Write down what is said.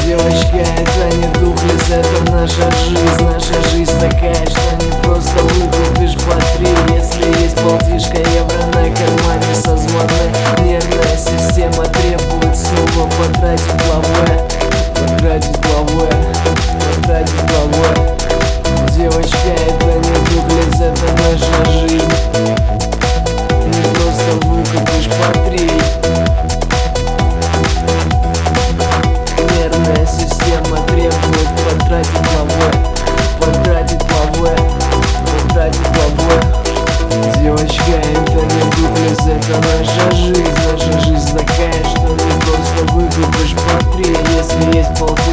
Девочка, это не духлес, это наша жизнь такая, что не просто выкупишь по 3. Если есть полтишка евро на кармане, созвонная нервная система требует снова потратить головой. Девочка, это не духлес, это наша жизнь. Не просто выкупишь по 3. Нервная система требует потратить головой. Девочка, это не духлес, это наша жизнь такая, что не просто выкупишь по 3. Если есть полтора